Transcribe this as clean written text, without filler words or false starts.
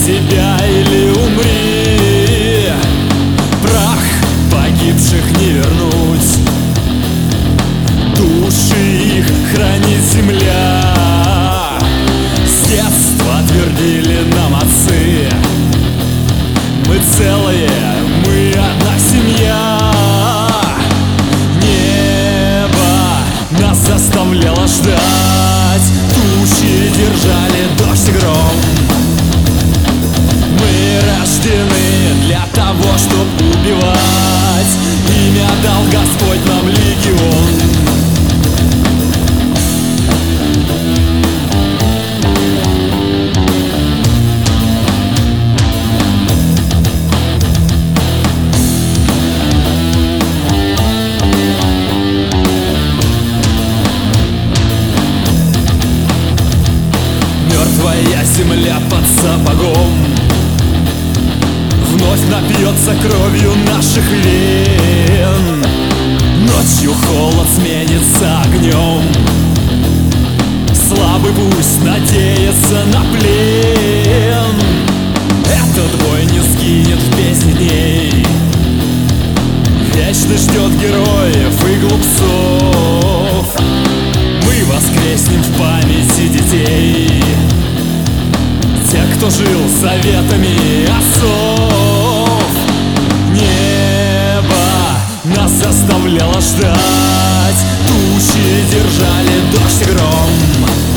себя или умри. Прах погибших не вернуть, души их хранит земля. С детства твердили нам отцы: мы целые, мы одна семья. Небо нас заставляло ждать, тучи держали дождь и гром. Мы рождены для того, чтобы убивать, имя дал Господь нам легион. Мертвая земля под сапогом вновь напьется кровью наших вен. Ночью холод сменится огнем, слабый пусть надеется на плен. Этот бой не сгинет в песне дней, вечно ждет героев и глупцов. Мы воскреснем в памяти детей, тех, кто жил советами отцов. Небо нас заставляло ждать, тучи держали дождь и гром.